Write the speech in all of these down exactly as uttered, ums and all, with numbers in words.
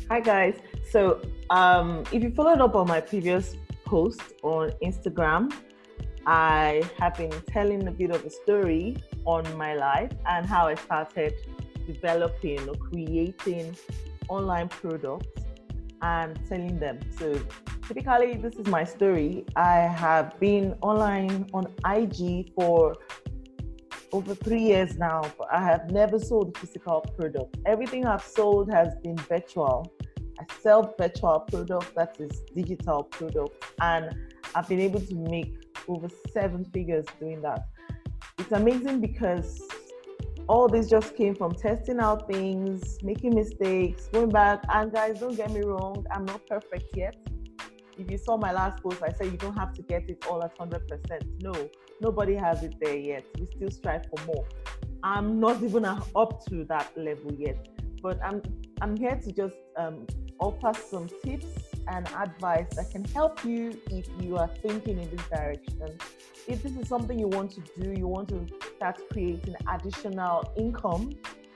Hi guys. So, um, if you followed up on my previous post on Instagram, I have been telling a bit of a story on my life and how I started developing or creating online products and selling them. So, typically, this is my story. I have been online on I G for over three years now, but I have never sold physical product. Everything I've sold has been virtual. I sell virtual products, that is digital products, and I've been able to make over seven figures doing that. It's amazing because all this just came from testing out things, making mistakes, going back. And guys, don't get me wrong, I'm not perfect yet. If you saw my last post, I said you don't have to get it all at one hundred percent. No, nobody has it there yet. We still strive for more. I'm not even up to that level yet, but I'm I'm here to just um, offer some tips and advice that can help you if you are thinking in this direction. If this is something you want to do, you want to start creating additional income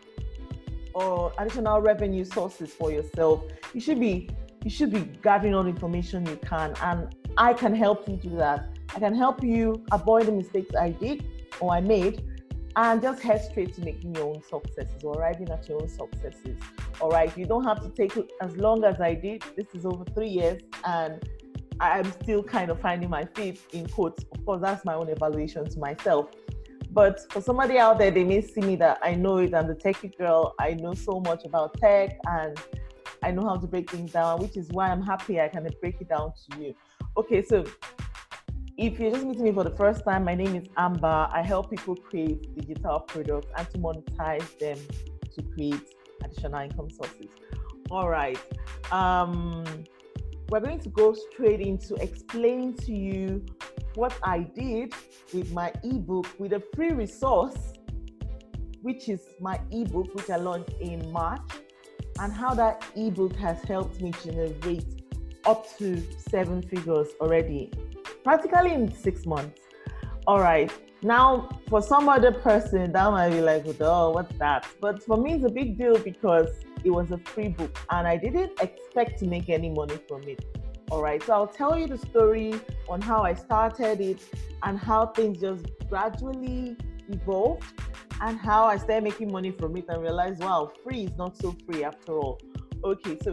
or additional revenue sources for yourself, you should be you should be gathering all the information you can, and I can help you do that. I can help you avoid the mistakes I did or I made and just head straight to making your own successes or arriving at your own successes. All right, you don't have to take it as long as I did. This is over three years and I'm still kind of finding my feet, in quotes. Of course, that's my own evaluation to myself. But for somebody out there, they may see me that I know it, I'm the techie girl, I know so much about tech and I know how to break things down, which is why I'm happy I can break it down to you. Okay, so if you're just meeting me for the first time, my name is Amber. I help people create digital products and to monetize them to create additional income sources. All right. Um, we're going to go straight into explaining to you what I did with my ebook, with a free resource, which is my ebook, which I launched in March, and how that ebook has helped me generate up to seven figures already, practically in six months. All right. Now, for some other person, that might be like, oh, what's that? But for me, it's a big deal because it was a free book and I didn't expect to make any money from it. All right. So I'll tell you the story on how I started it and how things just gradually evolved and how I started making money from it and realized, wow, free is not so free after all. Okay, so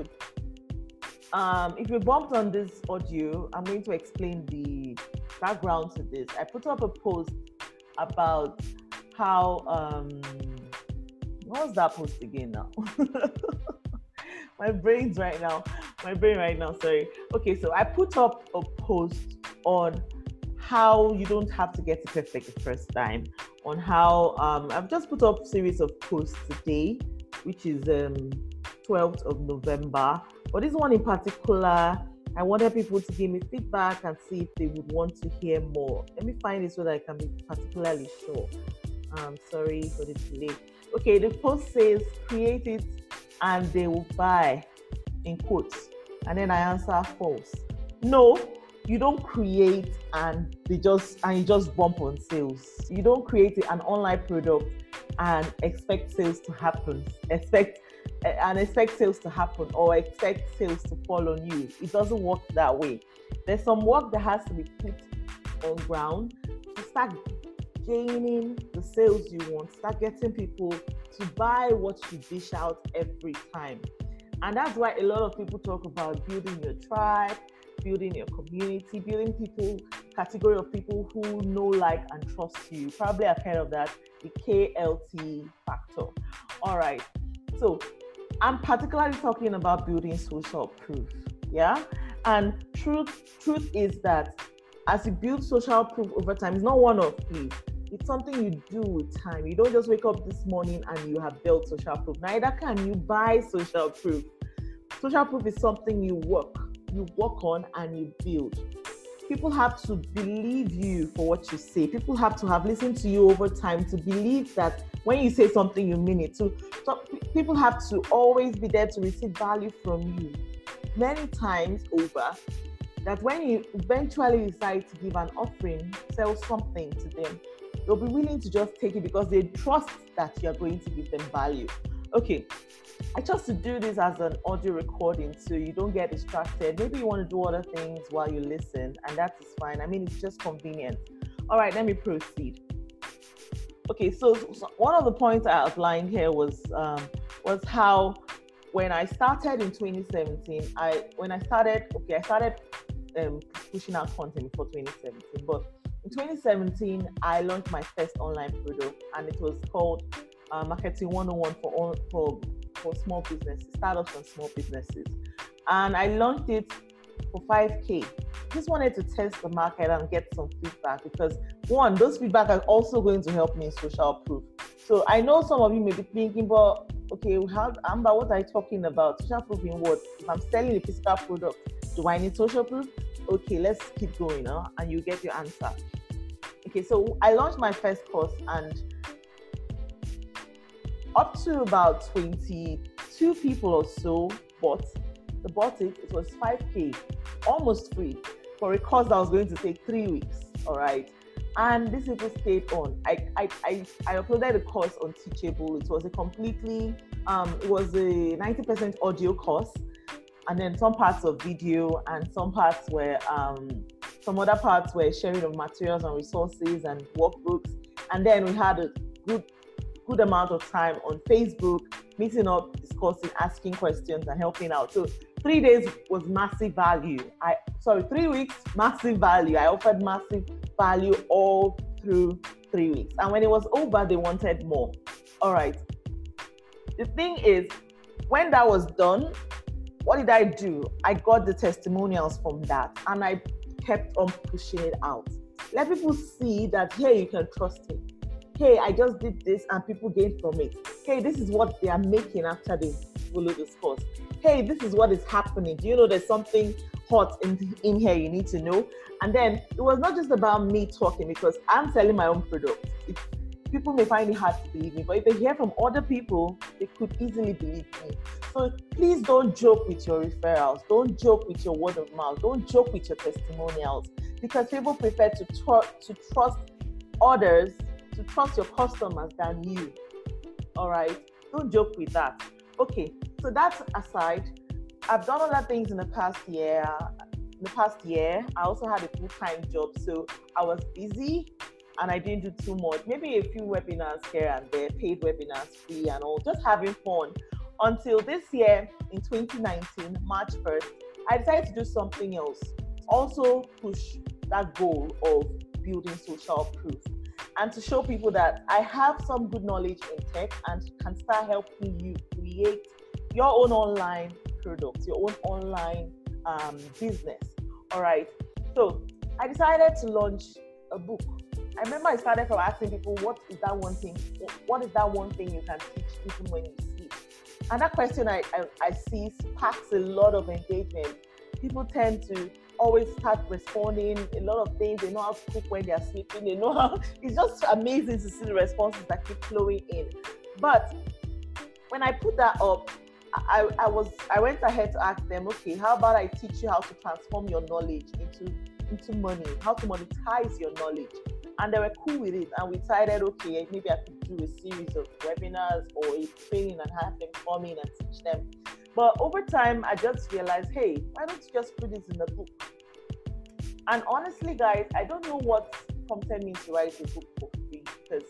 um, if you bumped on this audio, I'm going to explain the background to this. I put up a post about how, um, what was that post again now? My brain's right now, my brain right now, sorry. Okay, so I put up a post on how you don't have to get it perfect the first time, on how um, I've just put up a series of posts today, which is um, twelfth of November. But this one in particular, I wanted people to give me feedback and see if they would want to hear more. Let me find it so that I can be particularly sure. Um, sorry for the delay. Okay, the post says, create it and they will buy, in quotes. And then I answer false. No, you don't create and they just and you just bump on sales. You don't create an online product and expect sales to happen. Expect and expect sales to happen or expect sales to fall on you. It doesn't work that way. There's some work that has to be put on ground to start gaining the sales you want, start getting people to buy what you dish out every time. And that's why a lot of people talk about building your tribe, building your community, building people, category of people who know, like, and trust you. Probably have heard of that, the K L T factor. All right. So I'm particularly talking about building social proof. Yeah. And truth, truth is that as you build social proof over time, it's not one-off, please. It's something you do with time. You don't just wake up this morning and you have built social proof. Neither can you buy social proof. Social proof is something you work, you work on and you build. People have to believe you for what you say. People have to have listened to you over time to believe that when you say something, you mean it. So, so people have to always be there to receive value from you. Many times over, that when you eventually decide to give an offering, sell something to them, they'll be willing to just take it because they trust that you're going to give them value. okay, I chose to do this as an audio recording so you don't get distracted. Maybe you want to do other things while you listen, and that is fine. I mean, it's just convenient. All right, let me proceed. Okay, so, so one of the points I outlined here was um, was how when I started in twenty seventeen, I when I started, okay, I started um, pushing out content before twenty seventeen, but in twenty seventeen, I launched my first online product, and it was called uh, Marketing one oh one for for for small businesses, startups and small businesses, and I launched it for five K. Just wanted to test the market and get some feedback, because one, those feedback are also going to help me in social proof. So I know some of you may be thinking, but okay, how, Amber, what are you talking about? Social proof in what? If I'm selling a physical product, do I need social proof? Okay, let's keep going, huh? And you get your answer. Okay, so I launched my first course, and up to about twenty-two people or so bought, they bought it. It was five K, almost free, for a course that was going to take three weeks. All right. And these people stayed on. I I I, I uploaded the course on Teachable. It was a completely, um, it was a ninety percent audio course, and then some parts of video, and some parts were, um, some other parts were sharing of materials and resources and workbooks. And then we had a good, good amount of time on Facebook, meeting up, discussing, asking questions, and helping out. So three days was massive value. I sorry, three weeks, massive value. I offered massive value all through three weeks. And when it was over, they wanted more. All right. The thing is, when that was done, what did I do? I got the testimonials from that, and I kept on pushing it out. Let people see that, hey, you can trust me. Hey, I just did this and people gained from it. Hey, this is what they are making after they follow this course. Hey, this is what is happening. Do you know there's something hot in, in here you need to know? And then it was not just about me talking, because I'm selling my own product. It, people may find it hard to believe me, but if they hear from other people, they could easily believe me. So please don't joke with your referrals. Don't joke with your word of mouth. Don't joke with your testimonials, because people prefer to, tr- to trust others, to trust your customers than you. All right? Don't joke with that. Okay, so that's aside. I've done other things in the past year. In the past year, I also had a full-time job, so I was busy and I didn't do too much. Maybe a few webinars here and there, paid webinars, free and all, just having fun. Until this year, in twenty nineteen, March first, I decided to do something else. Also push that goal of building social proof, and to show people that I have some good knowledge in tech and can start helping you create your own online products, your own online um, business. All right. So I decided to launch a book. I remember I started from asking people, what is that one thing? What is that one thing you can teach people when you sleep? And that question I, I, I see sparks a lot of engagement. People tend to always start responding a lot of things. They know how to cook when they're sleeping. They know how, it's just amazing to see the responses that keep flowing in. But when I put that up, I, I was I went ahead to ask them, okay, how about I teach you how to transform your knowledge into, into money, how to monetize your knowledge? And they were cool with it. And we decided, okay, maybe I could do a series of webinars or a training and have them come in and teach them. But over time, I just realized, hey, why don't you just put this in the book? And honestly, guys, I don't know what prompted me to write a book for free, because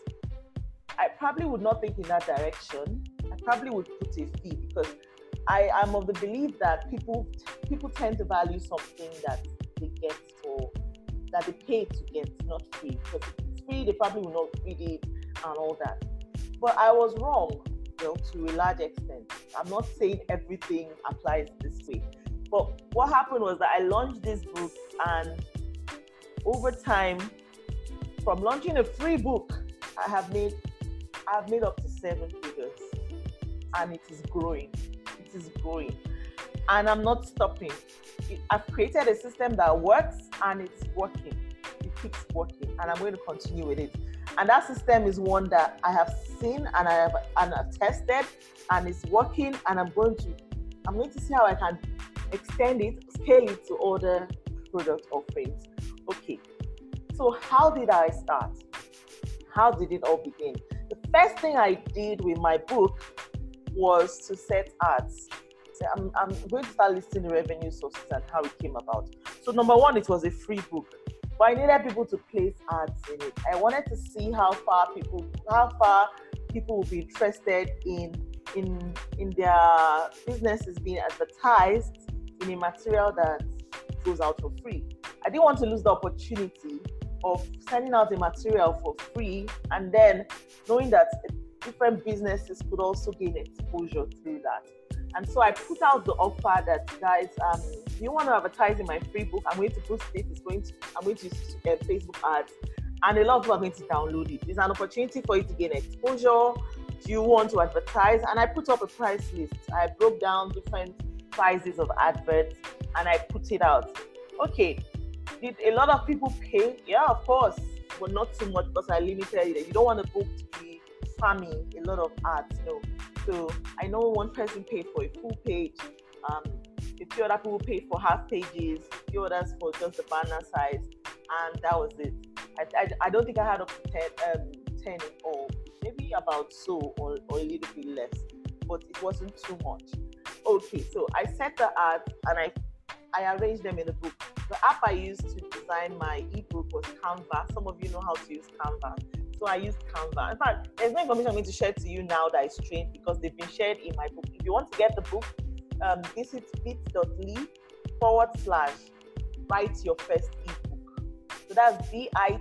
I probably would not think in that direction. I probably would put a fee, because I am of the belief that people people tend to value something that they get for, that they pay to get, not free. Because if it's free, they probably will not read it and all that. But I was wrong, you know, to a large extent. I'm not saying everything applies this way. But what happened was that I launched this book, and over time, from launching a free book, I have made I have made up to seven figures, and it is growing. It is growing, and I'm not stopping. I've created a system that works, and it's working. It keeps working, and I'm going to continue with it. And that system is one that I have seen and I have and I've tested, and it's working. And I'm going to I'm going to see how I can extend it, scale it to other product offerings. Okay, so how did I start? How did it all begin? The first thing I did with my book was to set ads. So I'm, I'm going to start listing the revenue sources and how it came about. So number one, it was a free book, but I needed people to place ads in it. I wanted to see how far people, how far people would be interested in in in their businesses being advertised in a material that goes out for free. I didn't want to lose the opportunity of sending out a material for free and then knowing that different businesses could also gain exposure through that. And so I put out the offer that, guys, um, if you want to advertise in my free book, I'm going to post it. It's going to, I'm going to use uh, Facebook ads, and a lot of people are going to download it. It's an opportunity for you to gain exposure. Do you want to advertise? And I put up a price list. I broke down different prices of adverts and I put it out. Okay, did a lot of people pay? Yeah, of course, but not too much because I limited it. You don't want the book to be spamming a lot of ads, no. So I know one person paid for a full page, um, a few other people paid for half pages, a few others for just the banner size, and that was it. I, I, I don't think I had up to ten, um, ten in all, maybe about so or, or a little bit less, but it wasn't too much. Okay, so I set the ads and I I arranged them in the book. The app I used to design my ebook was Canva. Some of you know how to use Canva. So I used Canva. In fact, there's no information I'm going to share to you now that is trained because they've been shared in my book. If you want to get the book, um, visit bit.ly forward slash write your first ebook. So that's bit.ly.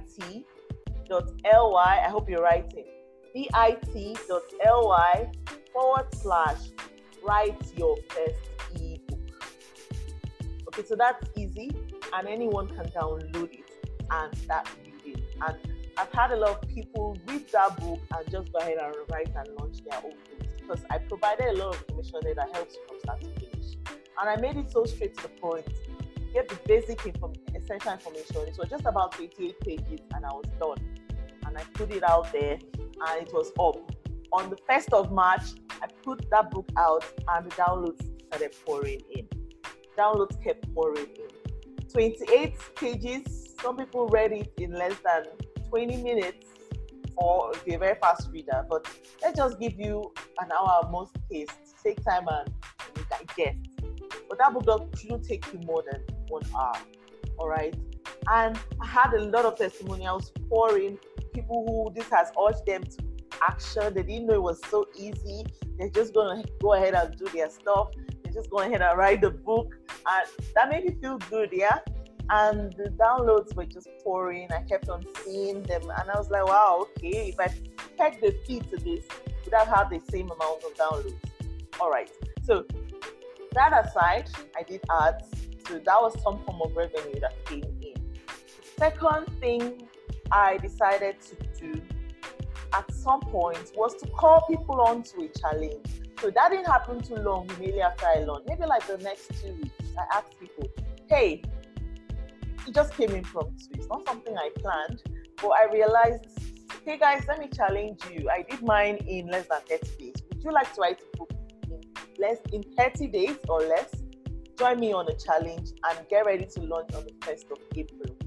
I hope you're writing. bit.ly forward slash write your first ebook. Okay, so that's easy and anyone can download it and start reading. And I've had a lot of people read that book and just go ahead and write and launch their own books because I provided a lot of information there that helps you from start to finish. And I made it so straight to the point. Get the basic inform- essential information. It was just about twenty-eight pages and I was done. And I put it out there and it was up. On the first of March, I put that book out and the downloads started pouring in. Downloads kept pouring in. twenty-eight pages, some people read it in less than twenty minutes, or if you're a very fast reader, but let's just give you an hour most case to take time and digest. But that book shouldn't take you more than one hour, all right? And I had a lot of testimonials pouring, people who this has urged them to action. They didn't know it was so easy. They're just going to go ahead and do their stuff. They're just going ahead and write the book. And that made me feel good, yeah? And the downloads were just pouring. I kept on seeing them. And I was like, wow, okay, if I peg the fee to this, would I have the same amount of downloads? All right. So that aside, I did ads. So that was some form of revenue that came in. Second thing I decided to do at some point was to call people on to a challenge. So that didn't happen too long immediately after I launched. Maybe like the next two weeks, I asked people, hey, it just came in from two. It's not something I planned, but I realized, hey guys, let me challenge you. I did mine in less than thirty days. Would you like to write a book in less in thirty days or less? Join me on a challenge and get ready to launch on the first of April.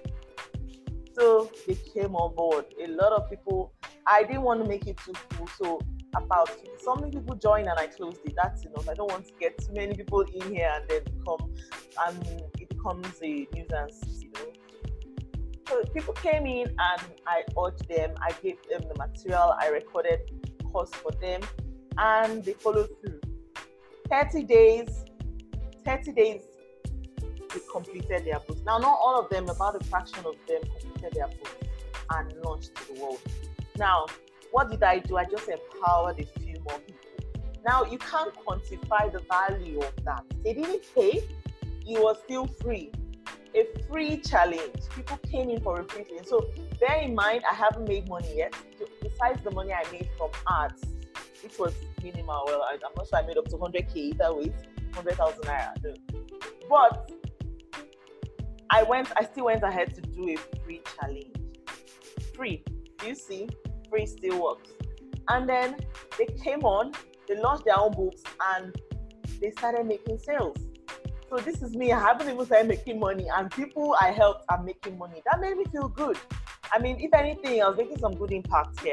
So they came on board. A lot of people, I didn't want to make it too full, so about so many people joined and I closed it. That's enough. I don't want to get too many people in here and then come and it becomes a nuisance, you know. So people came in and I urged them, I gave them the material, I recorded course for them, and they followed through. thirty days, thirty days, they completed their books. Now, not all of them, about a fraction of them completed their books and launched to the world. Now, what did I do? I just empowered a few more people. Now, you can't quantify the value of that. They didn't pay. It was still free. A free challenge. People came in for a free challenge. So bear in mind, I haven't made money yet. Besides the money I made from ads, which was minimal. Well, I'm not sure I made up to one hundred K either way, one hundred thousand naira. But I went, I still went ahead to do a free challenge. Free. Do you see? Free still works. And then they came on, they launched their own books, and they started making sales. So this is me. I haven't even started making money, and people I helped are making money. That made me feel good. I mean, if anything, I was making some good impact here.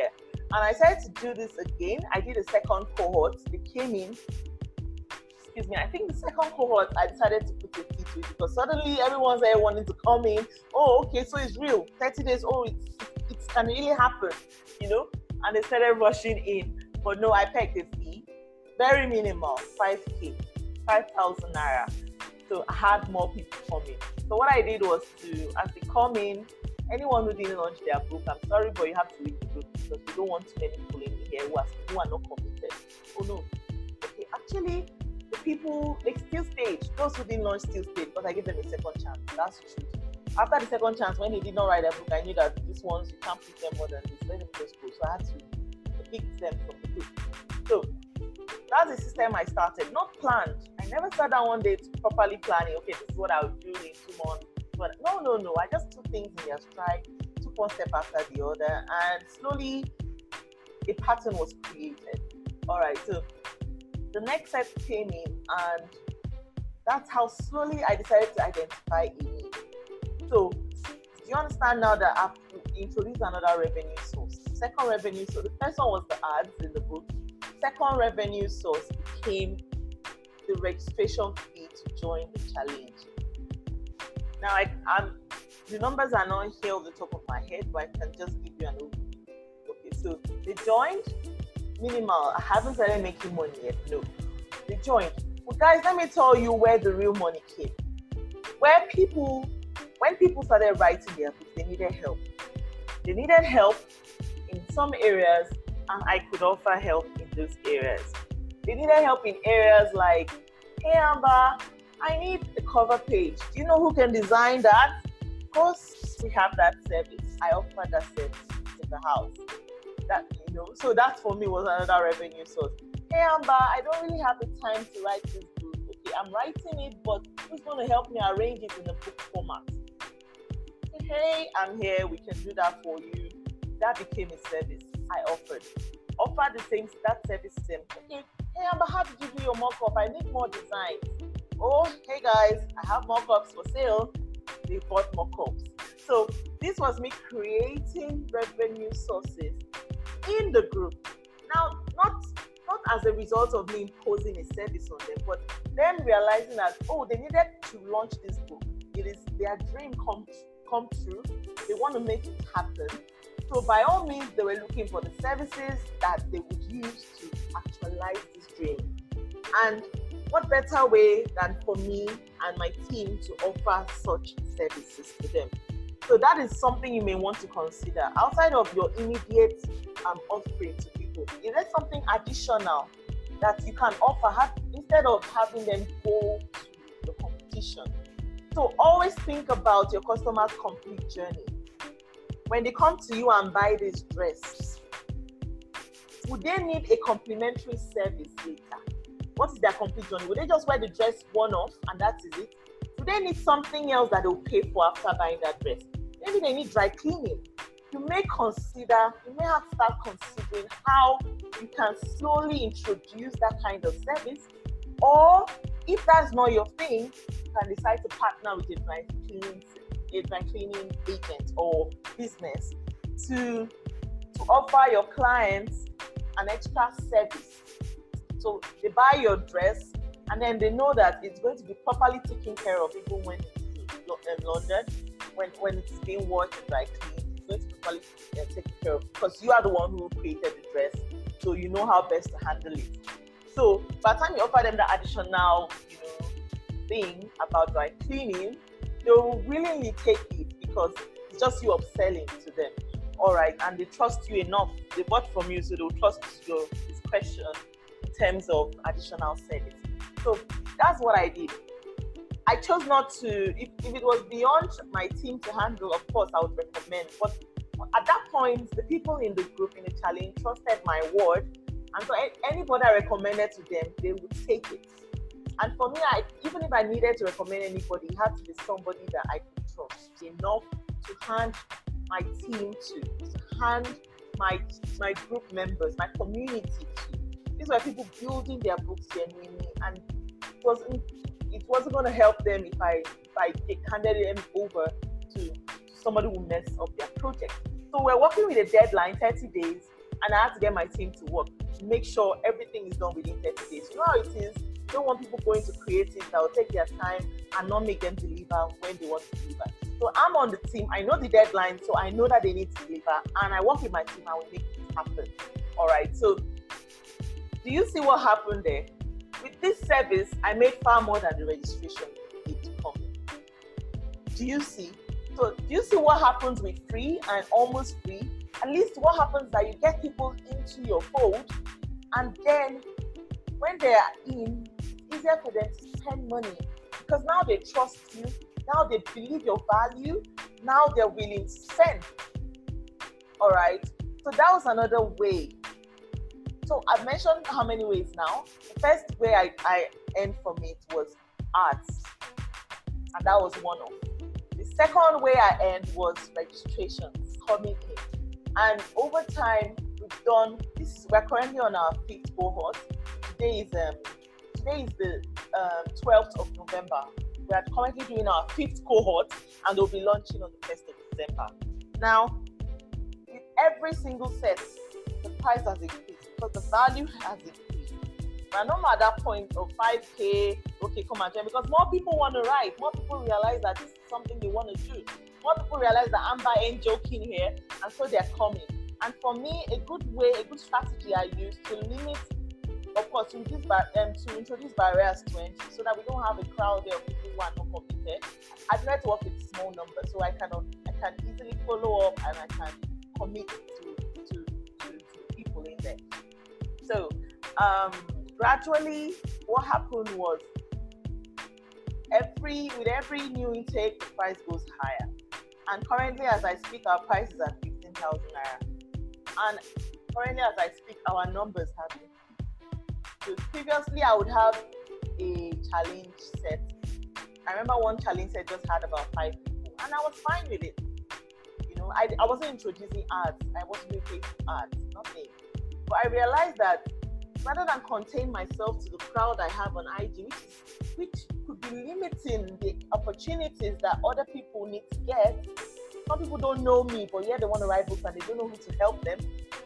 And I decided to do this again. I did a second cohort. They came in. Excuse me. I think the second cohort, I decided to put a fee to it because suddenly everyone's there wanting to come in. Oh, okay, so it's real. thirty days. Oh, it's it can really happen, you know. And they started rushing in. But no, I pegged a fee, very minimal, five K, five thousand naira. So I had more people coming. So what I did was to, as they come in, anyone who didn't launch their book, I'm sorry, but you have to leave the book because we don't want too many people in here who are, who are not committed. Oh no. Okay, actually, the people, they still stayed. Those who didn't launch still stayed because I gave them a second chance. That's true. After the second chance, when he did not write a book, I knew that these ones, you can't pick them more than this. Let them just go. So I had to pick them from the book. So that's the system I started, not planned. I never sat down one day to properly planning, okay, this is what I would do in two months. But no, no, no. I just took things in their stride, took one step after the other, and slowly a pattern was created. All right, so the next set came in, and that's how slowly I decided to identify a need. So, do you understand now that I've introduced another revenue source? Second revenue source, the first one was the ads in the book. Second revenue source became the registration fee to join the challenge. Now, I, I'm, the numbers are not here off the top of my head, but I can just give you an overview. Okay, so they joined, minimal. I haven't started making money yet, no. They joined. Well, guys, let me tell you where the real money came. Where people, when people started writing their books, they needed help. They needed help in some areas, and I could offer help in those areas. They needed help in areas like, hey Amber, I need a cover page. Do you know who can design that? Of course, we have that service. I offer that service in the house. That, you know, so that for me was another revenue source. Hey Amber, I don't really have the time to write this book. Okay, I'm writing it, but who's going to help me arrange it in a book format? Hey, I'm here. We can do that for you. That became a service I offered. Offer the same that service to them. Okay, hey Amber, how to give you your mock-up? I need more designs. Oh, hey guys, I have mock-ups for sale. They bought mock-ups. So this was me creating revenue sources in the group. Now, not not as a result of me imposing a service on them, but them realizing that, oh, they needed to launch this book. It is their dream come, come true. They want to make it happen. So by all means, they were looking for the services that they would use to actualize this dream. And what better way than for me and my team to offer such services to them? So that is something you may want to consider. Outside of your immediate um, offering to people, is there something additional that you can offer have, instead of having them go to the competition? So always think about your customer's complete journey. When they come to you and buy this dress, would they need a complimentary service later? What is their complete journey? Would they just wear the dress one-off and that is it? Do they need something else that they'll pay for after buying that dress? Maybe they need dry cleaning. You may consider, you may have to start considering how you can slowly introduce that kind of service. Or if that's not your thing, you can decide to partner with a dry cleaning, a dry cleaning agent or business to, to offer your clients an extra service. So they buy your dress and then they know that it's going to be properly taken care of even when it's laundered, when, when it's being washed and dry cleaned. It's going to be properly uh, taken care of because you are the one who created the dress, so you know how best to handle it. So by the time you offer them the additional, you know, thing about dry cleaning, they will willingly take it because it's just you upselling to them. All right, and they trust you enough. They bought from you, so they'll trust your discretion in terms of additional service. So that's what I did. I chose not to, if, if it was beyond my team to handle, of course, I would recommend. But at that point, the people in the group, in the challenge, trusted my word. And so anybody I recommended to them, they would take it. And for me, I, even if I needed to recommend anybody, it had to be somebody that I could trust enough to hand my team to, to hand my, my group members, my community to. These were people building their books genuinely, and it wasn't it wasn't going to help them if I if I handed them over to somebody who messed up their project. So we're working with a deadline, thirty days. And I had to get my team to work to make sure everything is done within thirty days. You know how it is? You don't want people going to creative that will take their time and not make them deliver when they want to deliver. So I'm on the team. I know the deadline, so I know that they need to deliver. And I work with my team. I will make it happen. All right. So do you see what happened there? With this service, I made far more than the registration did to come. Do you see? So do you see what happens with free and almost free? At least what happens is that you get people into your fold, and then when they are in, it's easier for them to spend money because now they trust you, now they believe your value, now they're willing to spend. All right. So that was another way. So I've mentioned how many ways now. The first way I, I earned from it was ads, and that was one of. The second way I earned was registrations coming in. And over time, we've done this. We're currently on our fifth cohort. Today is um, today is the um, twelfth of November. We are currently doing our fifth cohort, and they'll be launching on the first of December. Now, with every single set, the price has increased because the value has increased. Now, no matter that point of five K, okay, come and join, because more people want to ride. More people realize that this is something they want to do. More people realize that Amber ain't joking here, and so they're coming. And for me, a good way, a good strategy I use to limit, of course, to introduce, um, to introduce barriers to entry so that we don't have a crowd there of people who are not committed. I try to work with small numbers so I can, I can easily follow up and I can commit to, to, to, to people in there. So um, gradually, what happened was every with every new intake, the price goes higher. And currently, as I speak, our price is at fifteen thousand naira. And currently, as I speak, our numbers have been. So previously, I would have a challenge set. I remember one challenge set just had about five people, and I was fine with it. You know, I, I wasn't introducing ads. I wasn't doing Facebook ads, nothing. But I realized that rather than contain myself to the crowd I have on I G, which is, which could be limiting the opportunities that other people need to get. Some people don't know me, but yeah, they want to write books and they don't know who to help them.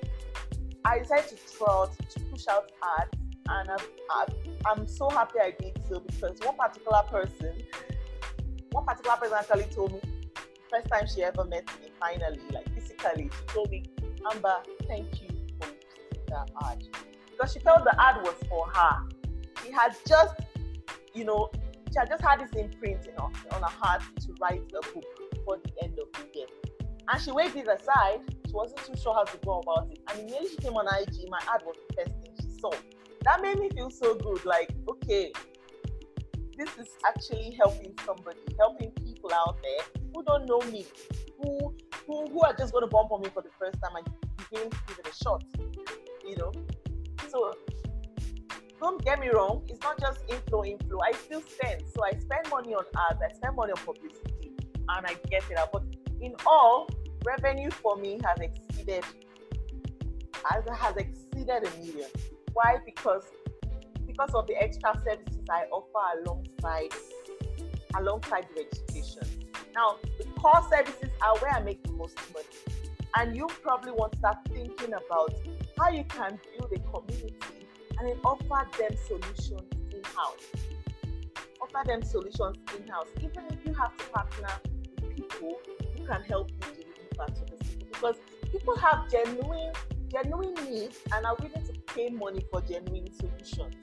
I decided to trot, to push out ads, and I've, I've, I'm so happy I did so because one particular person, one particular person actually told me, the first time she ever met me, finally, like physically, she told me, Amber, thank you for posting that ad. Because she felt the ad was for her. She had just, you know, she had just had this imprint in her, on her heart to write a book before the end of the year. And she waved it aside. She wasn't too sure how to go about it. And immediately she came on I G, my ad was the first thing she saw. That made me feel so good. Like, okay, this is actually helping somebody, helping people out there who don't know me, who who, who are just going to bump on me for the first time and begin to give it a shot, you know. So don't get me wrong, it's not just inflow, inflow. I still spend. So I spend money on ads, I spend money on publicity, and I get it out. But in all, revenue for me has exceeded has, has exceeded a million. Why? Because because of the extra services I offer alongside alongside the registration. Now, the core services are where I make the most money. And you probably want to start thinking about how you can build a community and then offer them solutions in-house. Offer them solutions in-house, even if you have to partner with people who can help you deliver to the people. Because people have genuine, genuine needs and are willing to pay money for genuine solutions.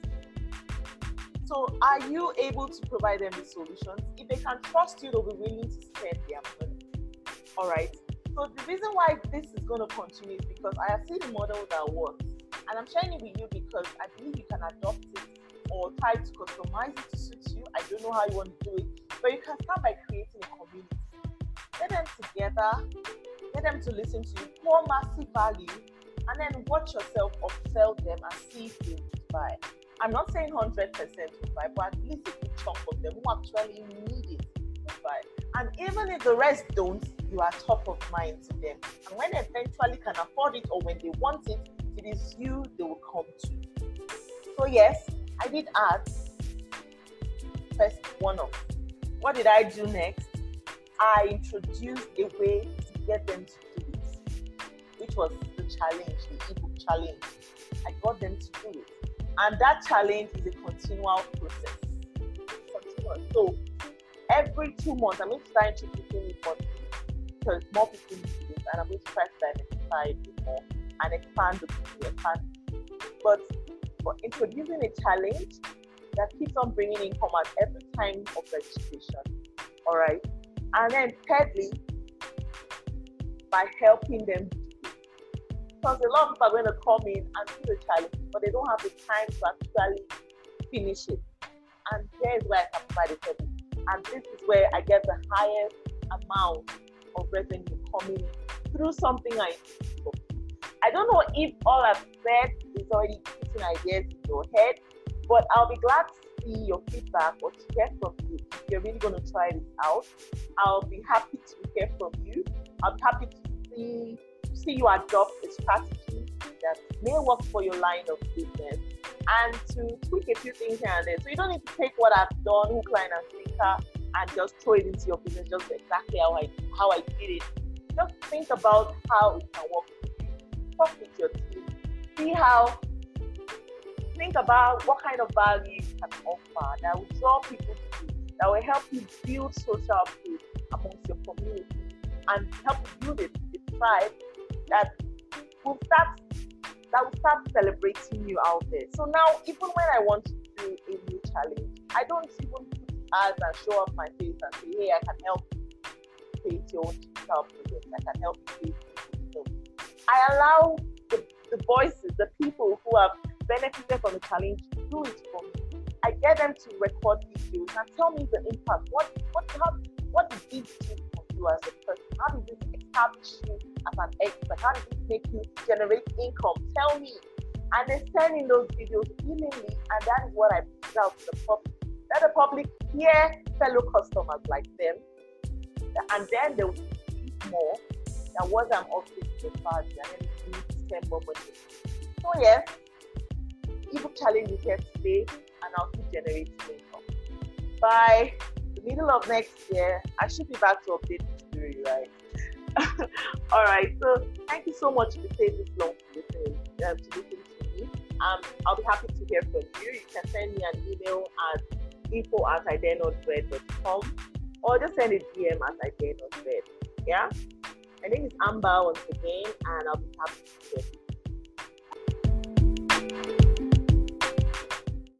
So are you able to provide them with solutions? If they can trust you, they'll be willing to spend their money. All right. So the reason why this is going to continue is because I have seen a model that works. And I'm sharing it with you because I believe you can adopt it or try to customize it to suit you. I don't know how you want to do it, but you can start by creating a community. Get them together, get them to listen to you, pour massive value, and then watch yourself upsell them and see if they will buy. I'm not saying one hundred percent will buy, but at least a good chunk of them who actually need it will buy. And even if the rest don't, you are top of mind to them. And when they eventually can afford it or when they want it, it is you they will come to. So yes, I did ads. First one off. What did I do next? I introduced a way to get them to do it, which was the challenge, the ebook challenge. I got them to do it. And that challenge is a continual process. Continual. So every two months, I'm going to start introducing it for because more people need this, and I'm going to try to identify it more and expand the people, expand. But for introducing a challenge that keeps on bringing income at every time of registration. All right. And then thirdly, by helping them do it. Because a lot of people are going to come in and do the challenge, but they don't have the time to actually finish it. And here's where I can provide a service. And this is where I get the highest amount of revenue coming through something I do. I don't know if all I've said is already putting ideas in your head, but I'll be glad to see your feedback or to hear from you. If you're really going to try this out, I'll be happy to hear from you. I'll be happy to see, see you adopt a strategy that may work for your line of business and to tweak a few things here and there. So you don't need to take what I've done, hook, line, and sinker, and just throw it into your business just exactly how I how I did it. Just think about how it can work for you. Talk with your team. See how, think about what kind of value you can offer that will draw people to you, that will help you build social proof amongst your community and help you build a tribe that will start that will start celebrating you out there. So now, even when I want to do a new challenge, I don't even put ads and show off my face and say, hey, I can help you create your own digital project. I can help you create your own. I allow the, the voices, the people who have benefited from the challenge to do it for me. I get them to record videos and tell me the impact. What what how, what did this do for you as a person? How did this establish you as an expert? How did this make you generate income? Tell me. And they send in those videos willingly, and that is what I put out to the public. Let the public hear fellow customers like them, and then they will see more than what I'm offering so far, and then they need to spend more money. So yes, ebook challenge is here to stay, and I'll keep generating income. By the middle of next year, I should be back to update the story, right? All right. So thank you so much for staying this long to listen, um, to listen to me. Um, I'll be happy to hear from you. You can send me an email at info at I dare not dread dot com or just send a D M at I dare not dread. Yeah. My name is Amber once again, and I'll be happy to hear from you.